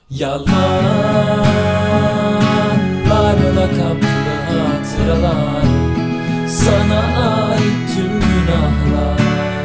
Yalanlarla kaplı hatıralar, sana ait tüm günahlar.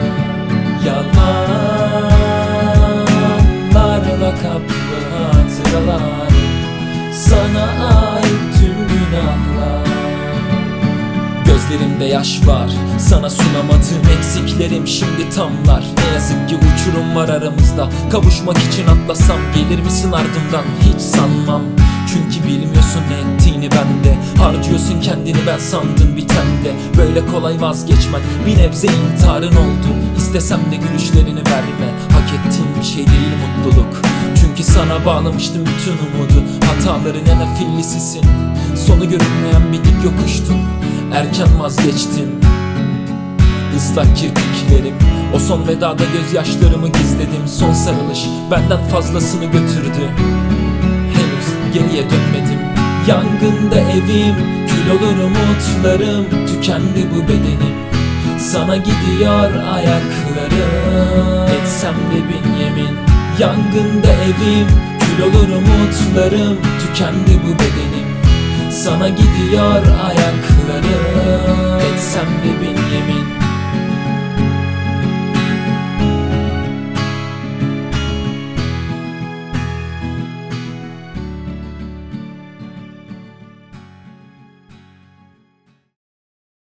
Yalanlarla kaplı hatıralar, sana ait tüm günahlar. Gözlerimde yaş var, sana sunamadığım eksiklerim şimdi tamlar. Ne yazık ki uçurum var aramızda, kavuşmak için atlasam gelir misin ardımdan? Hiç sanmam, çünkü bilmiyorsun ne ettiğini bende. Harcıyorsun kendini ben sandın bitende. Böyle kolay vazgeçmen bir nebze intiharın oldu. İstesem de gülüşlerini verme, hak ettiğin bir şey değil mutluluk. Çünkü sana bağlamıştım bütün umudu. Hataların en afillisisin, sonu görünmeyen bir dik yokuştun. Erken vazgeçtim, ıslak kirpiklerim. O son vedada gözyaşlarımı gizledim. Son sarılış benden fazlasını götürdü. Henüz geriye dönmedim. Yangında evim, kül olur umutlarım. Tükendi bu bedenim, sana gidiyor ayaklarım. Etsem de bin yemin. Yangında evim, kül olur umutlarım. Tükendi bu bedenim, sana gidiyor ayaklarım. Etsem de bin yemin.